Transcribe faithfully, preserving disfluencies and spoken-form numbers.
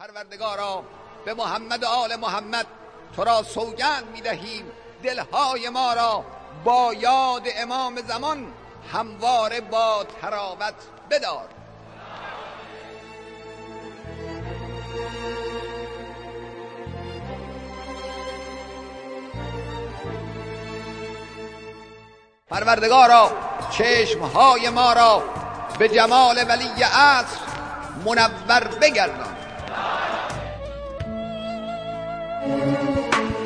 پروردگارا به محمد و آل محمد تو را سوگند می‌دهیم دلهای ما را با یاد امام زمان همواره با تراوت بدار. پروردگارا چشمهای ما را به جمال ولی عصر منور بگردان.